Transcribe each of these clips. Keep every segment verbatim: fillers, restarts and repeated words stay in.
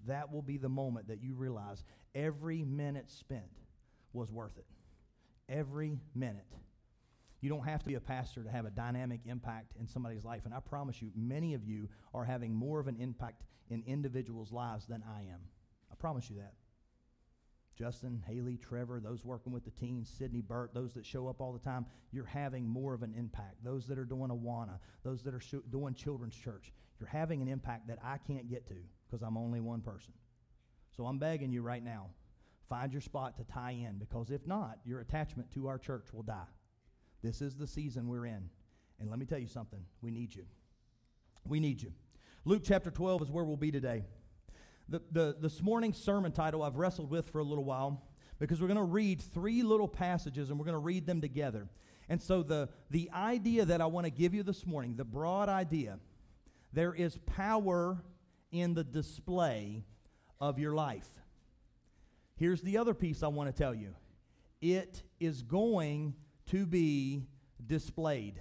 that will be the moment that you realize every minute spent was worth it. Every minute. You don't have to be a pastor to have a dynamic impact in somebody's life. And I promise you, many of you are having more of an impact in individuals' lives than I am. I promise you that. Justin, Haley, Trevor, those working with the teens, Sydney, Burt, those that show up all the time, you're having more of an impact. Those that are doing Awana, those that are sh- doing children's church, you're having an impact that I can't get to because I'm only one person. So I'm begging you right now, find your spot to tie in, because if not, your attachment to our church will die. This is the season we're in. And let me tell you something. We need you. We need you. Luke chapter twelve is where we'll be today. The, the, this morning's sermon title I've wrestled with for a little while, because we're going to read three little passages and we're going to read them together. And so the, the idea that I want to give you this morning, the broad idea, there is power in the display of your life. Here's the other piece I want to tell you. It is going to be displayed.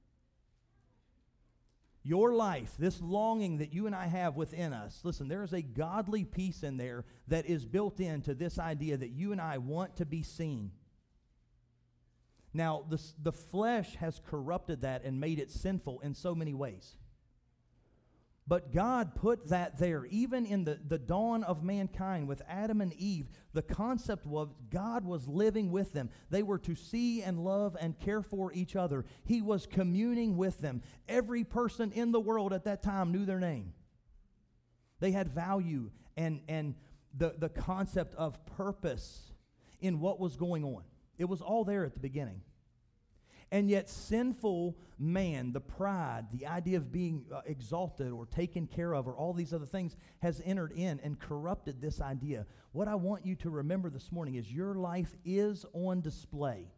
Your life, this longing that you and I have within us, listen, there is a godly piece in there that is built into this idea that you and I want to be seen. Now, the, the flesh has corrupted that and made it sinful in so many ways. But God put that there. Even in the, the dawn of mankind with Adam and Eve, the concept was God was living with them. They were to see and love and care for each other. He was communing with them. Every person in the world at that time knew their name. They had value and, and the, the concept of purpose in what was going on. It was all there at the beginning. And yet sinful man, the pride, the idea of being uh, exalted or taken care of or all these other things has entered in and corrupted this idea. What I want you to remember this morning is your life is on display.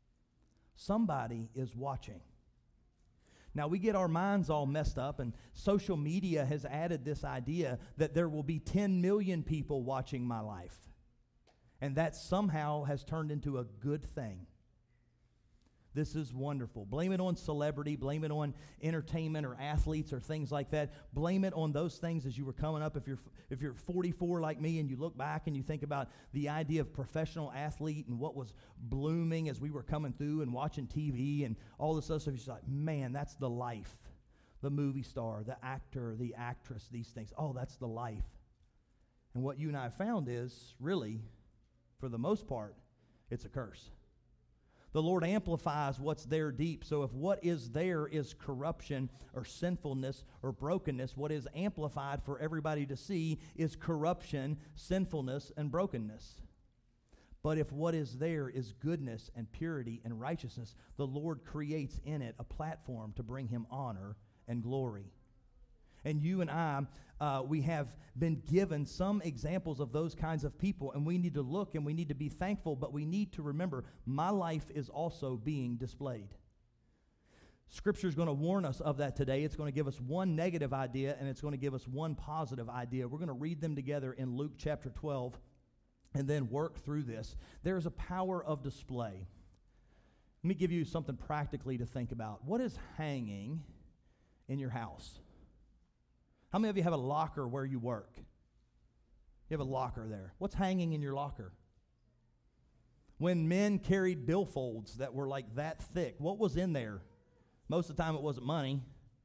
Somebody is watching. Now, we get our minds all messed up, and social media has added this idea that there will be ten million people watching my life. And that somehow has turned into a good thing. This is wonderful. Blame it on celebrity. Blame it on entertainment or athletes or things like that. Blame it on those things as you were coming up. If you're if you're forty-four like me and you look back and you think about the idea of professional athlete and what was blooming as we were coming through and watching T V and all this other stuff, you're just like, man, that's the life. The movie star, the actor, the actress, these things. Oh, that's the life. And what you and I found is, really, for the most part, it's a curse. The Lord amplifies what's there deep. So if what is there is corruption or sinfulness or brokenness, what is amplified for everybody to see is corruption, sinfulness, and brokenness. But if what is there is goodness and purity and righteousness, the Lord creates in it a platform to bring Him honor and glory. And you and I, uh, we have been given some examples of those kinds of people, and we need to look and we need to be thankful, but we need to remember my life is also being displayed. Scripture is going to warn us of that today. It's going to give us one negative idea, and it's going to give us one positive idea. We're going to read them together in Luke chapter twelve and then work through this. There is a power of display. Let me give you something practically to think about. What is hanging in your house? How many of you have a locker where you work? You have a locker there. What's hanging in your locker? When men carried billfolds that were like that thick, what was in there? Most of the time it wasn't money.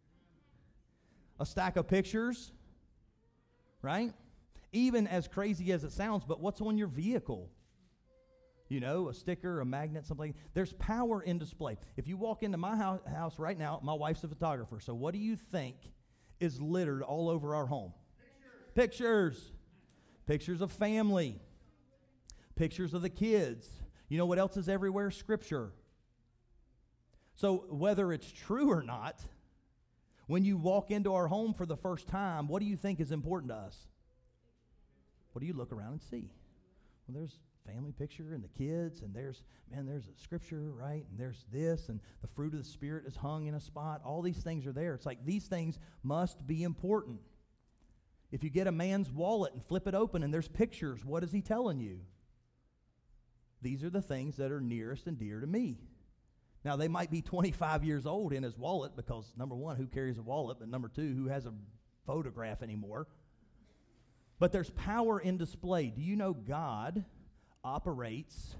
A stack of pictures, right? Even as crazy as it sounds, but what's on your vehicle? You know, a sticker, a magnet, something. There's power in display. If you walk into my house right now, my wife's a photographer, so what do you think is littered all over our home? Pictures. Pictures. Pictures of family. Pictures of the kids. You know what else is everywhere? Scripture. So whether it's true or not, when you walk into our home for the first time, what do you think is important to us? What do you look around and see? Well, there's family picture and the kids, and there's, man, there's a scripture, right? And there's this, and the fruit of the Spirit is hung in a spot. All these things are there. It's like these things must be important. If you get a man's wallet and flip it open and there's pictures, what is he telling you? These are the things that are nearest and dear to me. Now, they might be twenty-five years old in his wallet because, number one, who carries a wallet? But number two, who has a photograph anymore? But there's power in display. Do you know God operates,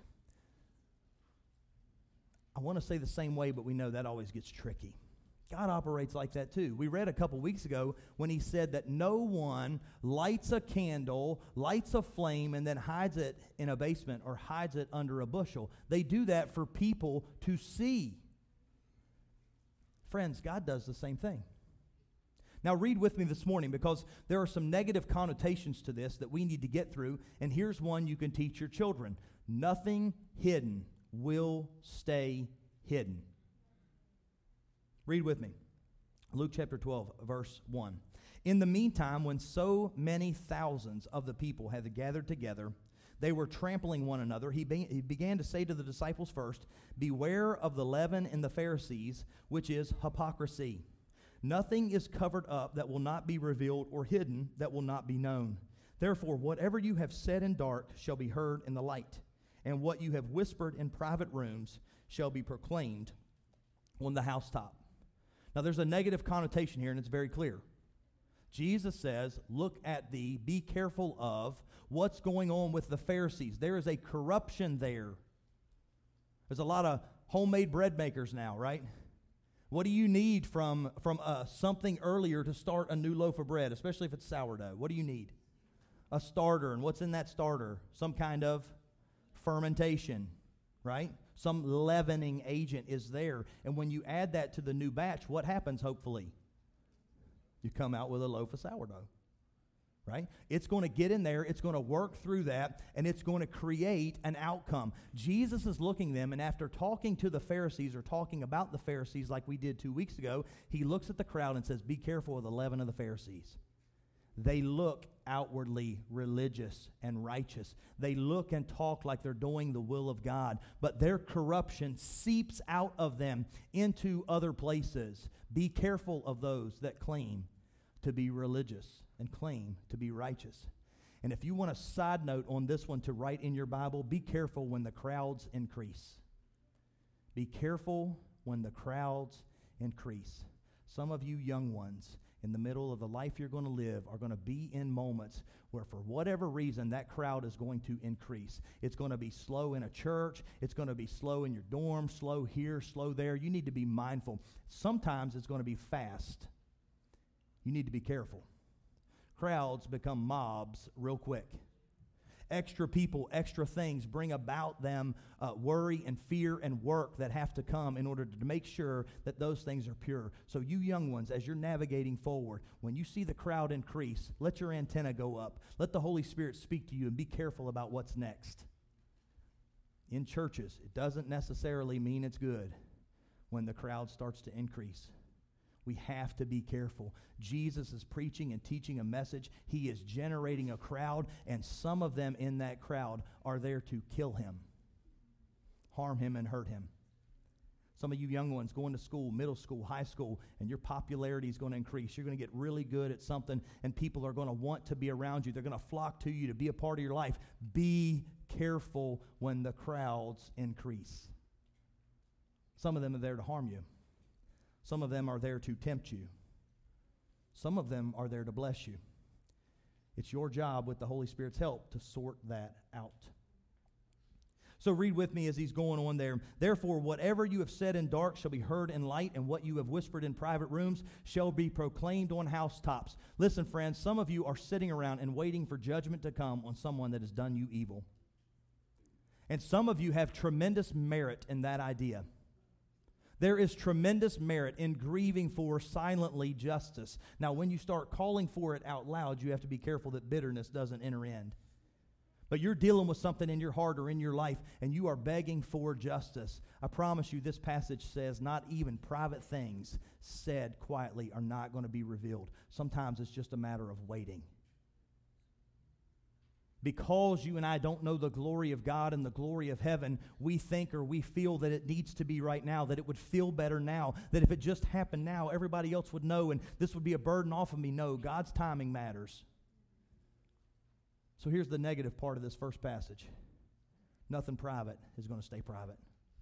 I want to say the same way, but we know that always gets tricky. God operates like that too. We read a couple weeks ago when he said that no one lights a candle, lights a flame, and then hides it in a basement or hides it under a bushel. They do that for people to see. Friends, God does the same thing. Now read with me this morning, because there are some negative connotations to this that we need to get through, and here's one you can teach your children. Nothing hidden will stay hidden. Read with me. Luke chapter twelve, verse one. In the meantime, when so many thousands of the people had gathered together, they were trampling one another. He, be- he began to say to the disciples first, "Beware of the leaven in the Pharisees, which is hypocrisy. Nothing is covered up that will not be revealed, or hidden that will not be known. Therefore, whatever you have said in dark shall be heard in the light, and what you have whispered in private rooms shall be proclaimed on the housetop." Now, there's a negative connotation here, and it's very clear. Jesus says, look at the, be careful of what's going on with the Pharisees. There is a corruption there. There's a lot of homemade bread makers now, right? What do you need from, from uh, something earlier to start a new loaf of bread, especially if it's sourdough? What do you need? A starter. And what's in that starter? Some kind of fermentation, right? Some leavening agent is there. And when you add that to the new batch, what happens, hopefully? You come out with a loaf of sourdough, right? It's going to get in there, it's going to work through that, and it's going to create an outcome. Jesus is looking at them, and after talking to the Pharisees, or talking about the Pharisees like we did two weeks ago, he looks at the crowd and says, be careful of the leaven of the Pharisees. They look outwardly religious and righteous. They look and talk like they're doing the will of God, but their corruption seeps out of them into other places. Be careful of those that claim to be religious and claim to be righteous. And if you want a side note on this one to write in your Bible, be careful when the crowds increase. Be careful when the crowds increase. Some of you young ones, in the middle of the life you're going to live, are going to be in moments where, for whatever reason, that crowd is going to increase. It's going to be slow in a church. It's going to be slow in your dorm, slow here, slow there. You need to be mindful. Sometimes it's going to be fast. You need to be careful. Crowds become mobs real quick. Extra people, extra things bring about them uh, worry and fear and work that have to come in order to make sure that those things are pure. So you young ones, as you're navigating forward, when you see the crowd increase, let your antenna go up. Let the Holy Spirit speak to you, and be careful about what's next. In churches, it doesn't necessarily mean it's good when the crowd starts to increase. We have to be careful. Jesus is preaching and teaching a message. He is generating a crowd, and some of them in that crowd are there to kill him, harm him, and hurt him. Some of you young ones going to school, middle school, high school, and your popularity is going to increase. You're going to get really good at something, and people are going to want to be around you. They're going to flock to you to be a part of your life. Be careful when the crowds increase. Some of them are there to harm you. Some of them are there to tempt you. Some of them are there to bless you. It's your job, with the Holy Spirit's help, to sort that out. So read with me as he's going on there. Therefore, whatever you have said in dark shall be heard in light, and what you have whispered in private rooms shall be proclaimed on housetops. Listen, friends, some of you are sitting around and waiting for judgment to come on someone that has done you evil. And some of you have tremendous merit in that idea. There is tremendous merit in grieving for silently justice. Now, when you start calling for it out loud, you have to be careful that bitterness doesn't enter in. But you're dealing with something in your heart or in your life, and you are begging for justice. I promise you, this passage says not even private things said quietly are not going to be revealed. Sometimes it's just a matter of waiting. Because you and I don't know the glory of God and the glory of heaven, we think or we feel that it needs to be right now, that it would feel better now, that if it just happened now, everybody else would know and this would be a burden off of me. No, God's timing matters. So here's the negative part of this first passage. Nothing private is going to stay private.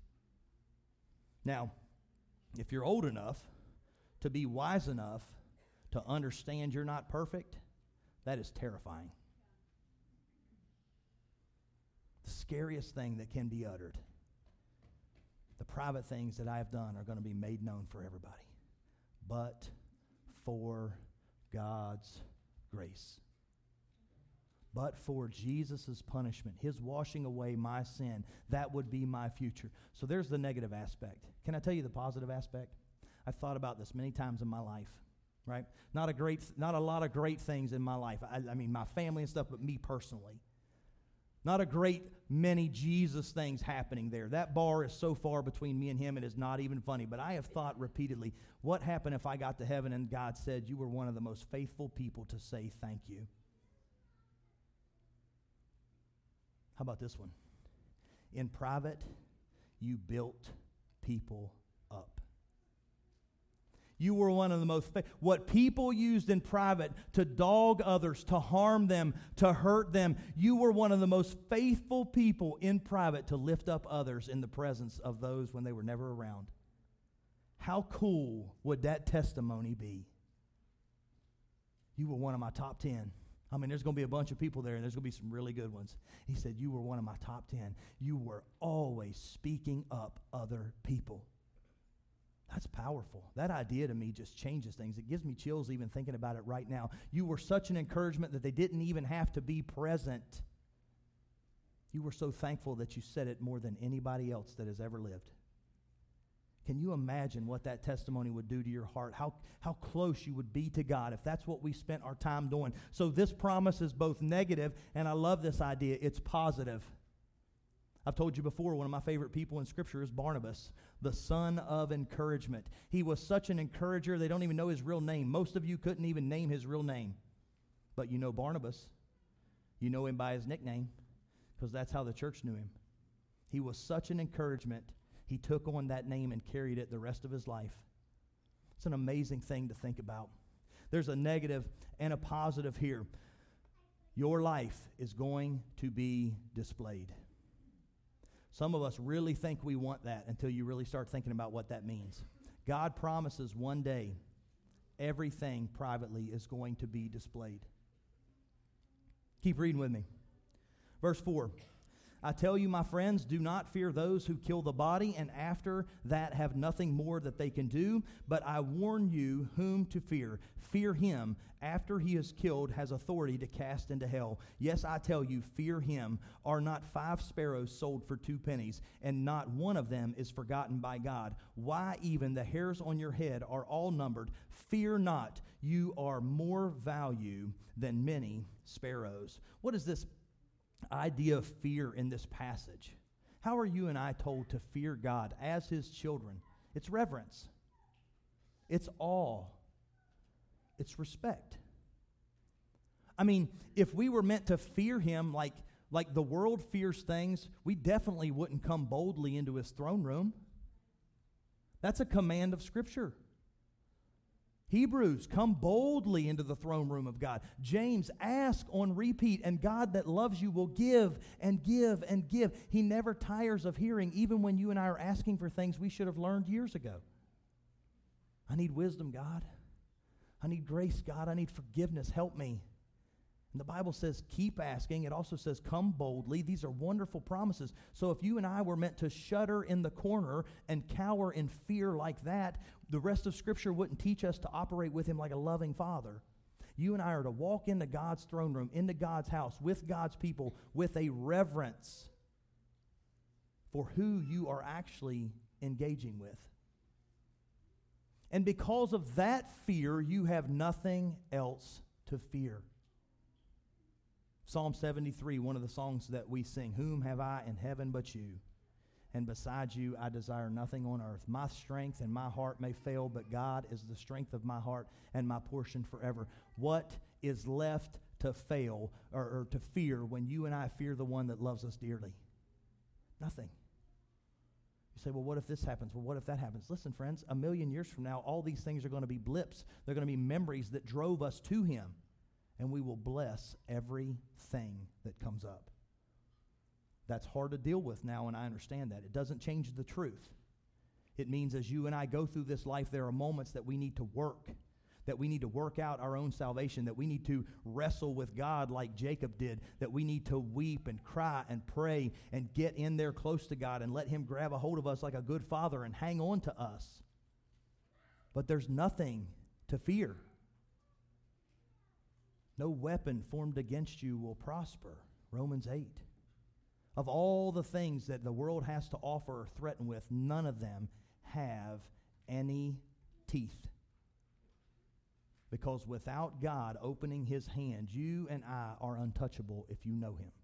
Now, if you're old enough to be wise enough to understand you're not perfect, that is terrifying. scariest thing that can be uttered. The private things that I have done are going to be made known for everybody. But for God's grace. But for Jesus' punishment, his washing away my sin, that would be my future. So there's the negative aspect. Can I tell you the positive aspect? I've thought about this many times in my life, right? Not a great, not a lot of great things in my life. I, I mean, my family and stuff, but me personally. Not a great many Jesus things happening there. That bar is so far between me and him, it is not even funny. But I have thought repeatedly, what happened if I got to heaven and God said, you were one of the most faithful people to say thank you? How about this one? In private, you built people up. You were one of the most, fa- what people used in private to dog others, to harm them, to hurt them, you were one of the most faithful people in private to lift up others in the presence of those when they were never around. How cool would that testimony be? You were one of my top ten. I mean, there's going to be a bunch of people there, and there's going to be some really good ones. He said, you were one of my top ten. You were always speaking up other people. That's powerful. That idea to me just changes things. It gives me chills even thinking about it right now. You were such an encouragement that they didn't even have to be present. You were so thankful that you said it more than anybody else that has ever lived. Can you imagine what that testimony would do to your heart? How, how close you would be to God if that's what we spent our time doing. So this promise is both negative, and I love this idea. It's positive. I've told you before, one of my favorite people in Scripture is Barnabas, the son of encouragement. He was such an encourager, they don't even know his real name. Most of you couldn't even name his real name. But you know Barnabas. You know him by his nickname, because that's how the church knew him. He was such an encouragement, he took on that name and carried it the rest of his life. It's an amazing thing to think about. There's a negative and a positive here. Your life is going to be displayed. Some of us really think we want that until you really start thinking about what that means. God promises one day everything privately is going to be displayed. Keep reading with me. Verse four. I tell you, my friends, do not fear those who kill the body and after that have nothing more that they can do, but I warn you whom to fear. Fear him. After he is killed, has authority to cast into hell. Yes, I tell you, fear him. Are not five sparrows sold for two pennies, and not one of them is forgotten by God? Why, even the hairs on your head are all numbered. Fear not, you are more value than many sparrows. What is this idea of fear in this passage? How are you and I told to fear God as his children? It's reverence. It's awe. It's respect. I mean, if we were meant to fear him like, like the world fears things, we definitely wouldn't come boldly into his throne room. That's a command of Scripture. Hebrews, come boldly into the throne room of God. James, ask on repeat, and God that loves you will give and give and give. He never tires of hearing, even when you and I are asking for things we should have learned years ago. I need wisdom, God. I need grace, God. I need forgiveness. Help me. And the Bible says, keep asking. It also says, come boldly. These are wonderful promises. So if you and I were meant to shudder in the corner and cower in fear like that, the rest of Scripture wouldn't teach us to operate with him like a loving Father. You and I are to walk into God's throne room, into God's house, with God's people, with a reverence for who you are actually engaging with. And because of that fear, you have nothing else to fear. Psalm seventy-three, one of the songs that we sing, whom have I in heaven but you? And besides you, I desire nothing on earth. My strength and my heart may fail, but God is the strength of my heart and my portion forever. What is left to fail or, or to fear when you and I fear the one that loves us dearly? Nothing. You say, well, what if this happens? Well, what if that happens? Listen, friends, a million years from now, all these things are going to be blips. They're going to be memories that drove us to him. And we will bless everything that comes up. That's hard to deal with now, and I understand that. It doesn't change the truth. It means as you and I go through this life, there are moments that we need to work. that we need to work out our own salvation, that we need to wrestle with God like Jacob did, that we need to weep and cry and pray and get in there close to God and let him grab a hold of us like a good father and hang on to us. But there's nothing to fear. No weapon formed against you will prosper. Romans eight. Of all the things that the world has to offer or threaten with, none of them have any teeth. Because without God opening his hand, you and I are untouchable if you know him.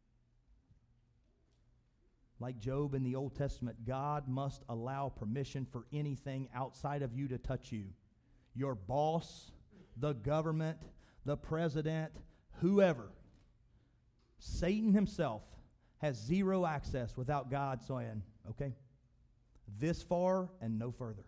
Like Job in the Old Testament, God must allow permission for anything outside of you to touch you. Your boss, the government, the president, whoever. Satan himself has zero access without God saying, okay, this far and no further.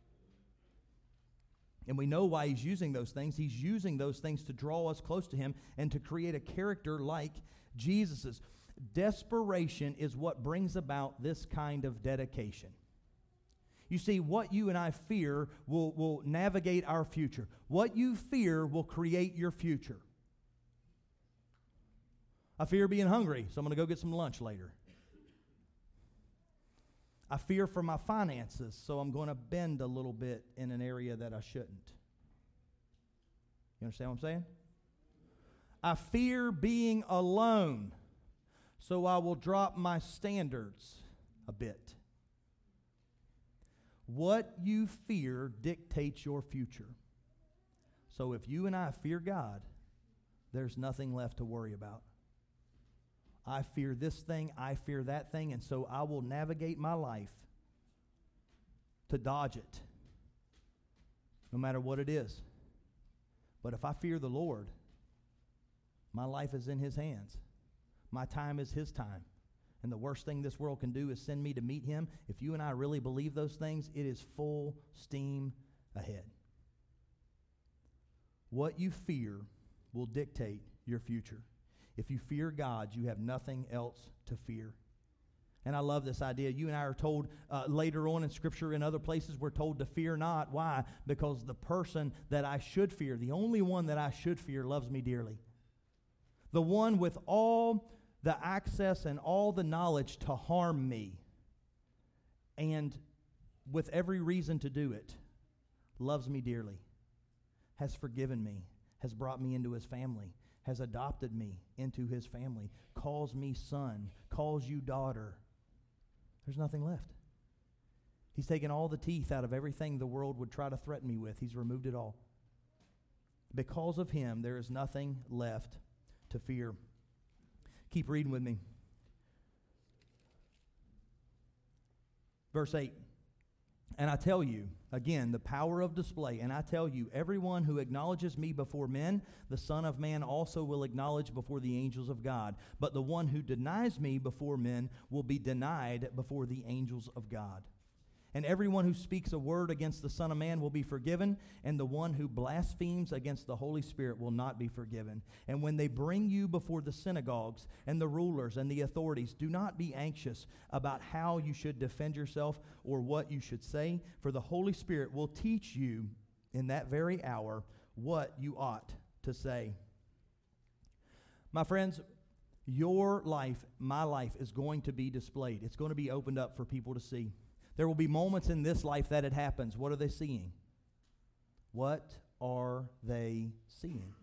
And we know why he's using those things. He's using those things to draw us close to him and to create a character like Jesus's. Desperation is what brings about this kind of dedication. You see, what you and I fear will, will navigate our future. What you fear will create your future. I fear being hungry, so I'm going to go get some lunch later. I fear for my finances, so I'm going to bend a little bit in an area that I shouldn't. You understand what I'm saying? I fear being alone, so I will drop my standards a bit. What you fear dictates your future. So if you and I fear God, there's nothing left to worry about. I fear this thing, I fear that thing, and so I will navigate my life to dodge it, no matter what it is. But if I fear the Lord, my life is in his hands. My time is his time. And the worst thing this world can do is send me to meet him. If you and I really believe those things, it is full steam ahead. What you fear will dictate your future. If you fear God, you have nothing else to fear. And I love this idea. You and I are told uh, later on in Scripture, in other places, we're told to fear not. Why? Because the person that I should fear, the only one that I should fear, loves me dearly. The one with all the access and all the knowledge to harm me, and with every reason to do it, loves me dearly, has forgiven me, has brought me into his family, has adopted me into his family, calls me son, calls you daughter. There's nothing left. He's taken all the teeth out of everything the world would try to threaten me with. He's removed it all. Because of him, there is nothing left to fear. Keep reading with me. Verse eight. And I tell you, again, the power of display, and I tell you, everyone who acknowledges me before men, the Son of Man also will acknowledge before the angels of God. But the one who denies me before men will be denied before the angels of God. And everyone who speaks a word against the Son of Man will be forgiven, and the one who blasphemes against the Holy Spirit will not be forgiven. And when they bring you before the synagogues and the rulers and the authorities, do not be anxious about how you should defend yourself or what you should say, for the Holy Spirit will teach you in that very hour what you ought to say. My friends, your life, my life, is going to be displayed. It's going to be opened up for people to see. There will be moments in this life that it happens. What are they seeing? What are they seeing?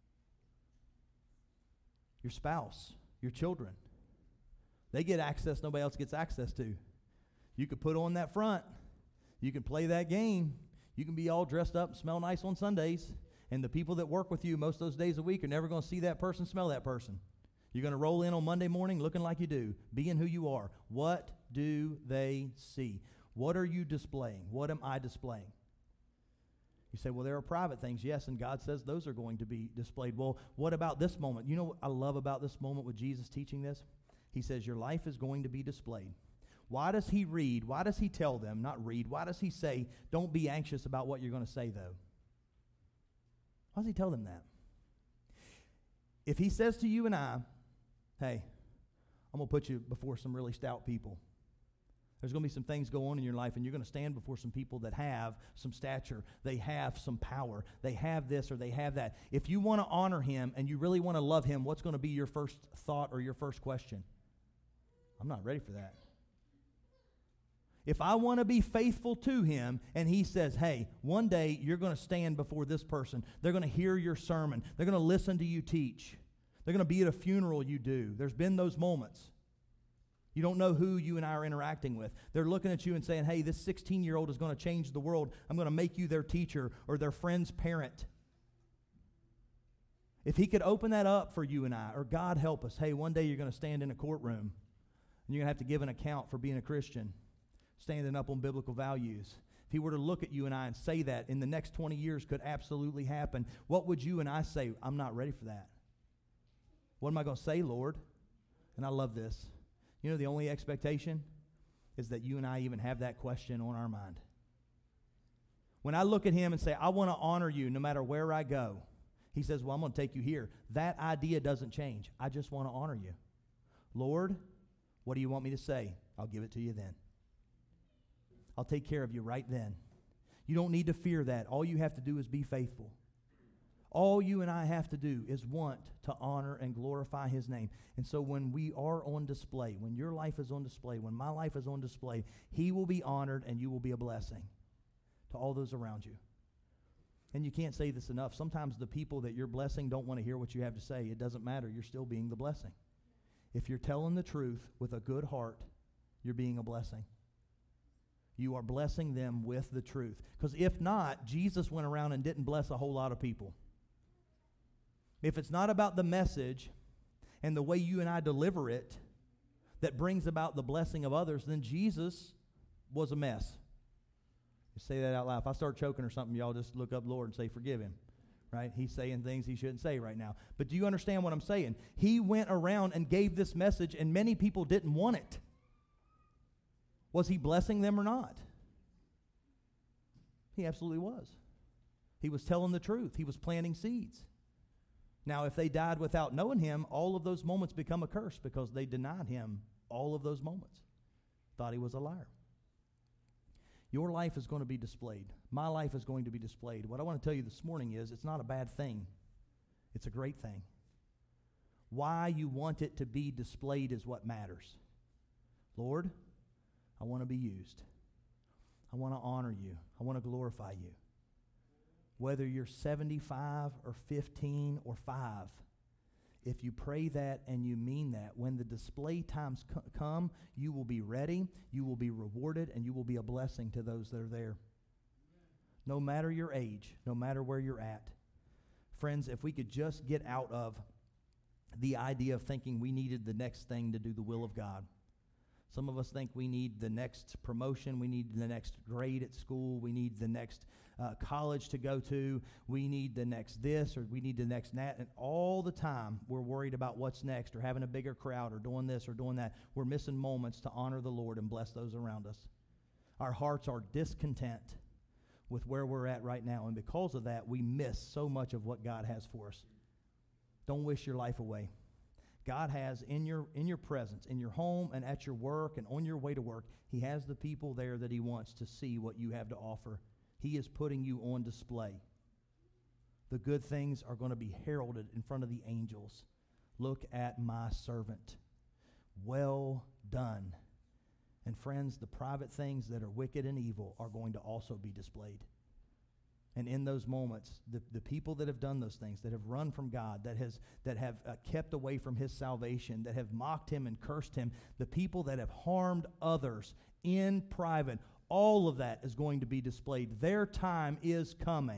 Your spouse, your children. They get access nobody else gets access to. You could put on that front. You can play that game. You can be all dressed up and smell nice on Sundays. And the people that work with you most of those days a week are never going to see that person, smell that person. You're going to roll in on Monday morning looking like you do, being who you are. What do they see? What are you displaying? What am I displaying? You say, well, there are private things. Yes, and God says those are going to be displayed. Well, what about this moment? You know what I love about this moment with Jesus teaching this? He says your life is going to be displayed. Why does he read? Why does he tell them, not read, why does he say, don't be anxious about what you're going to say, though? Why does he tell them that? If he says to you and I, hey, I'm going to put you before some really stout people. There's going to be some things go on in your life, and you're going to stand before some people that have some stature. They have some power. They have this or they have that. If you want to honor him and you really want to love him, what's going to be your first thought or your first question? I'm not ready for that. If I want to be faithful to him and he says, hey, one day you're going to stand before this person. They're going to hear your sermon. They're going to listen to you teach. They're going to be at a funeral you do. There's been those moments. You don't know who you and I are interacting with. They're looking at you and saying, hey, this sixteen-year-old is going to change the world. I'm going to make you their teacher or their friend's parent. If he could open that up for you and I, or God help us, hey, one day you're going to stand in a courtroom and you're going to have to give an account for being a Christian, standing up on biblical values. If he were to look at you and I and say that in the next twenty years could absolutely happen, what would you and I say? I'm not ready for that. What am I going to say, Lord? And I love this. You know, the only expectation is that you and I even have that question on our mind. When I look at him and say, I want to honor you no matter where I go, he says, well, I'm going to take you here. That idea doesn't change. I just want to honor you. Lord, what do you want me to say? I'll give it to you then. I'll take care of you right then. You don't need to fear that. All you have to do is be faithful. All you and I have to do is want to honor and glorify his name. And so when we are on display, when your life is on display, when my life is on display, he will be honored and you will be a blessing to all those around you. And you can't say this enough. Sometimes the people that you're blessing don't want to hear what you have to say. It doesn't matter. You're still being the blessing. If you're telling the truth with a good heart, you're being a blessing. You are blessing them with the truth. Because if not, Jesus went around and didn't bless a whole lot of people. If it's not about the message and the way you and I deliver it that brings about the blessing of others, then Jesus was a mess. You say that out loud. If I start choking or something, y'all just look up Lord and say, forgive him. Right? He's saying things he shouldn't say right now. But do you understand what I'm saying? He went around and gave this message, and many people didn't want it. Was he blessing them or not? He absolutely was. He was telling the truth. He was planting seeds. Now, if they died without knowing him, all of those moments become a curse because they denied him all of those moments. Thought he was a liar. Your life is going to be displayed. My life is going to be displayed. What I want to tell you this morning is it's not a bad thing. It's a great thing. Why you want it to be displayed is what matters. Lord, I want to be used. I want to honor you. I want to glorify you. Whether you're seventy-five or fifteen or five, if you pray that and you mean that, when the display times co- come, you will be ready, you will be rewarded, and you will be a blessing to those that are there. No matter your age, no matter where you're at. Friends, if we could just get out of the idea of thinking we needed the next thing to do the will of God. Some of us think we need the next promotion, we need the next grade at school, we need the next uh, college to go to, we need the next this, or we need the next that, and all the time we're worried about what's next, or having a bigger crowd, or doing this, or doing that. We're missing moments to honor the Lord and bless those around us. Our hearts are discontent with where we're at right now, and because of that, we miss so much of what God has for us. Don't wish your life away. God has in your in your presence, in your home and at your work and on your way to work, he has the people there that he wants to see what you have to offer. He is putting you on display. The good things are going to be heralded in front of the angels. Look at my servant. Well done. And friends, the private things that are wicked and evil are going to also be displayed. And in those moments, the, the people that have done those things, that have run from God, that has that have uh, kept away from his salvation, that have mocked him and cursed him, the people that have harmed others in private, all of that is going to be displayed. Their time is coming.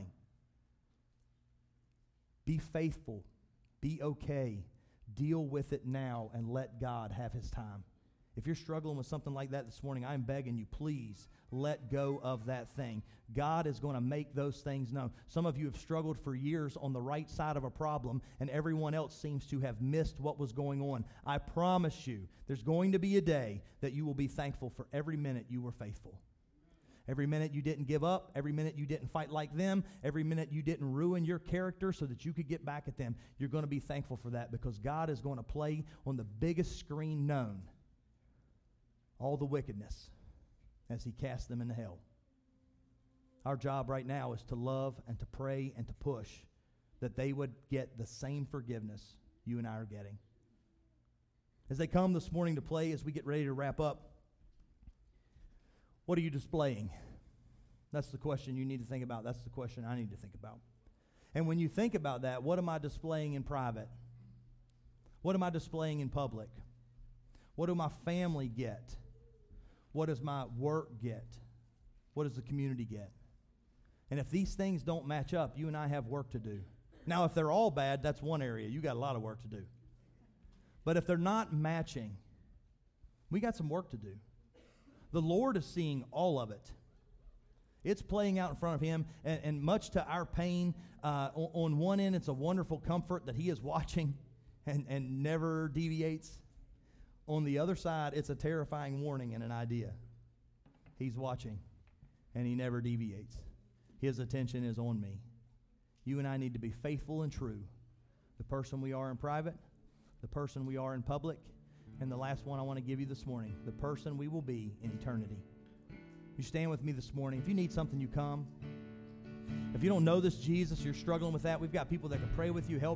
Be faithful. Be okay. Deal with it now and let God have his time. If you're struggling with something like that this morning, I'm begging you, please let go of that thing. God is going to make those things known. Some of you have struggled for years on the right side of a problem, and everyone else seems to have missed what was going on. I promise you, there's going to be a day that you will be thankful for every minute you were faithful. Every minute you didn't give up, every minute you didn't fight like them, every minute you didn't ruin your character so that you could get back at them. You're going to be thankful for that because God is going to play on the biggest screen known all the wickedness. as he cast them into hell. Our job right now is to love and to pray and to push that they would get the same forgiveness you and I are getting. As they come this morning to play, as we get ready to wrap up, what are you displaying? That's the question you need to think about. That's the question I need to think about. And when you think about that, what am I displaying in private? What am I displaying in public? What do my family get? What does my work get? What does the community get? And if these things don't match up, you and I have work to do. Now, if they're all bad, that's one area. You got a lot of work to do. But if they're not matching, we got some work to do. The Lord is seeing all of it. It's playing out in front of him, and, and much to our pain, uh, on, on one end, it's a wonderful comfort that he is watching and, and never deviates. On the other side, it's a terrifying warning and an idea. He's watching, and he never deviates. His attention is on me. You and I need to be faithful and true. The person we are in private, the person we are in public, and the last one I want to give you this morning, the person we will be in eternity. You stand with me this morning. If you need something, you come. If you don't know this Jesus, you're struggling with that, we've got people that can pray with you, help